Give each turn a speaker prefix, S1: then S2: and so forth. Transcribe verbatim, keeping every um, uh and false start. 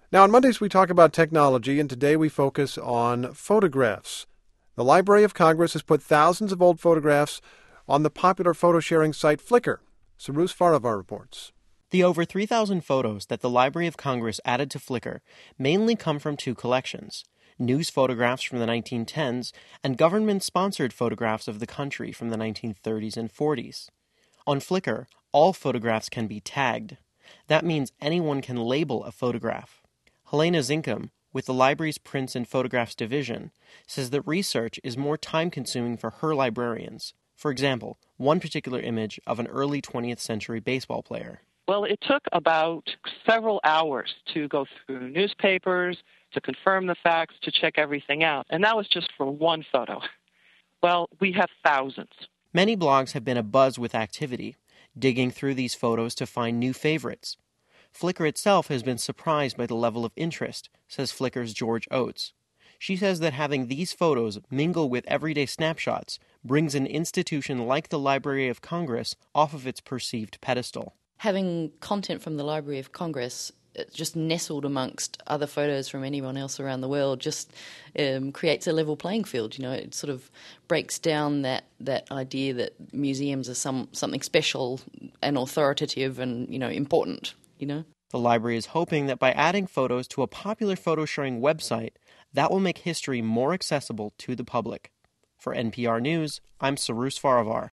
S1: Now, on Mondays, we talk about technology, and today we focus on photographs. The Library of Congress has put thousands of old photographs on the popular photo-sharing site Flickr. Cyrus Farivar reports.
S2: The over three thousand photos that the Library of Congress added to Flickr mainly come from two collections: news photographs from the nineteen tens and government-sponsored photographs of the country from the nineteen thirties and forties. On Flickr, all photographs can be tagged. That means anyone can label a photograph. Helena Zinkum, with the library's Prints and Photographs division, says that research is more time-consuming for her librarians. For example, one particular image of an early twentieth century baseball player.
S3: Well, it took about several hours to go through newspapers, to confirm the facts, to check everything out. And that was just for one photo. Well, we have thousands.
S2: Many blogs have been abuzz with activity, digging through these photos to find new favorites. Flickr itself has been surprised by the level of interest, says Flickr's George Oates. She says that having these photos mingle with everyday snapshots brings an institution like the Library of Congress off of its perceived pedestal.
S4: Having content from the Library of Congress just nestled amongst other photos from anyone else around the world just um, creates a level playing field. You know, it sort of breaks down that, that idea that museums are some something special and authoritative and, you know, important, you know.
S2: The library is hoping that by adding photos to a popular photo-sharing website, that will make history more accessible to the public. For N P R News, I'm Cyrus Farivar.